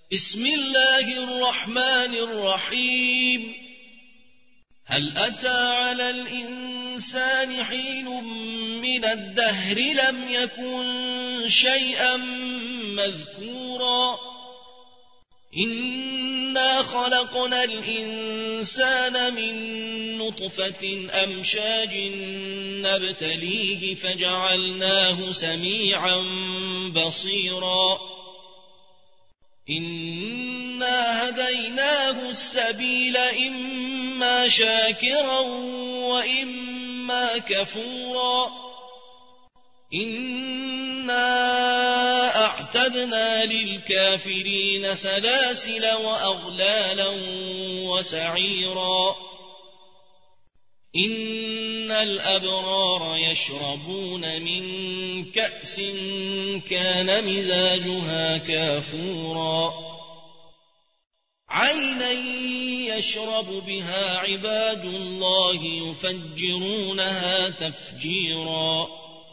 بسم الله الرحمن الرحيم. هل أتى على الإنسان حين من الدهر لم يكن شيئا مذكورا إنا خلقنا الإنسان من نطفة أمشاج نبتليه فجعلناه سميعا بصيرا إنا هديناه السبيل إما شاكرا وإما كفورا إنا أعتدنا للكافرين سلاسل وأغلالا وسعيرا إن الأبرار يشربون من كأس كان مزاجها كافورا عينا يشرب بها عباد الله يفجرونها تفجيرا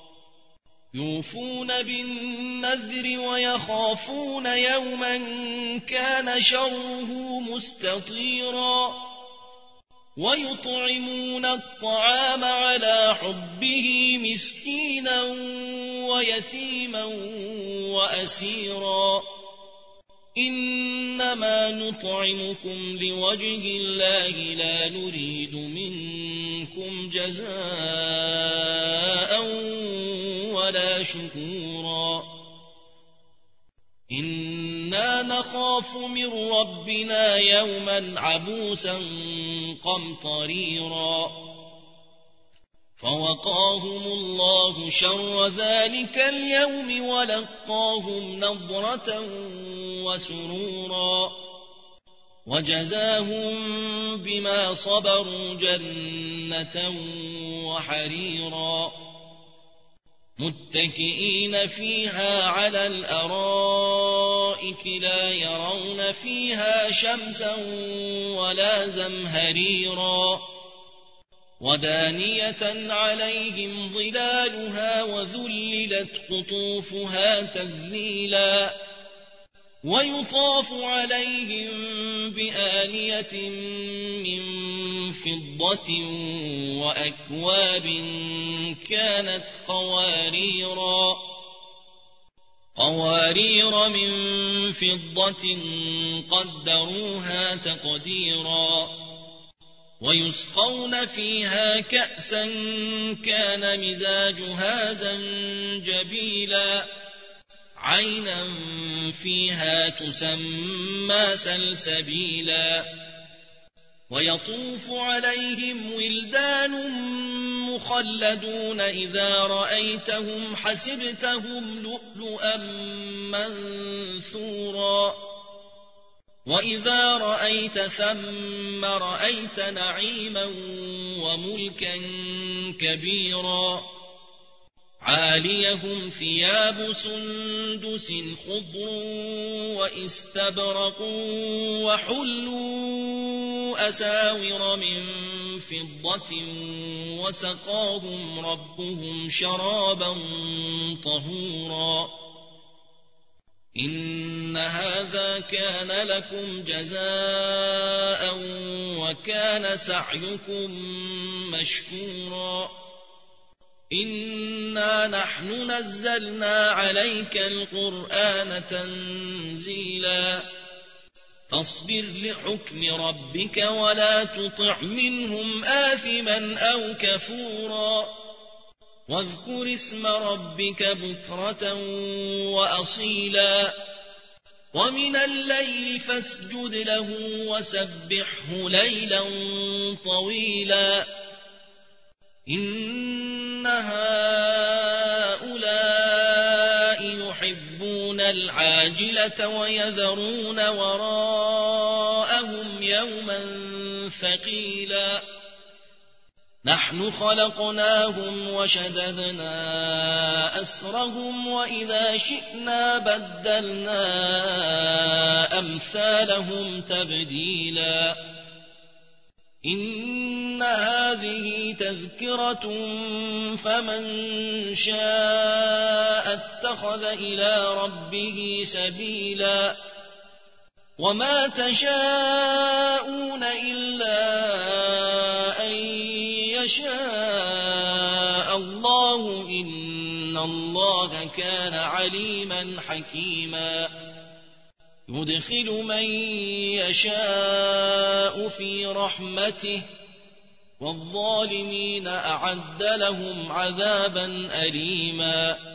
يوفون بالنذر ويخافون يوما كان شره مستطيرا ويطعمون الطعام على حبه مسكينا ويتيما وأسيرا إنما نطعمكم لوجه الله لا نريد منكم جزاء ولا شكورا إنا نخاف من ربنا يوما عبوسا قمطريرا فوقاهم الله شر ذلك اليوم ولقاهم نضرة وسرورا وجزاهم بما صبروا جنة وحريرا متكئين فيها على الأرائك لا يرون فيها شمسا ولا زمهريرا ودانية عليهم ظلالها وذللت قطوفها تذليلا ويطاف عليهم بآنية من فضة وأكواب كانت قوارير من فضة قدروها تقديرا ويسقون فيها كأسا كان مزاجها زنجبيلا عينا فيها تسمى سلسبيلا ويطوف عليهم ولدان مخلدون إذا رأيتهم حسبتهم لؤلؤا منثورا وإذا رأيت ثم رأيت نعيما وملكا كبيرا عاليهم ثياب سندس خضر واستبرق وحلوا أساور من فضة وسقاهم ربهم شرابا طهورا إن هذا كان لكم جزاء وكان سعيكم مشكورا إنا نحن نزلنا عليك القرآن تنزيلا فاصبر لحكم ربك ولا تطع منهم آثما أو كفورا واذكر اسم ربك بكرة وأصيلا ومن الليل فاسجد له وسبحه ليلا طويلا إن هؤلاء يحبون العاجلة ويذرون وراءهم يوما ثقيلا نحن خلقناهم وشددنا أسرهم وإذا شئنا بدلنا أمثالهم تبديلا إن هذه تذكرة فمن شاء اتخذ إلى ربه سبيلا وما تشاءون إلا أن يشاء الله إن الله كان عليما حكيما يدخل من يشاء في رحمته والظالمين أعد لهم عذابا أليما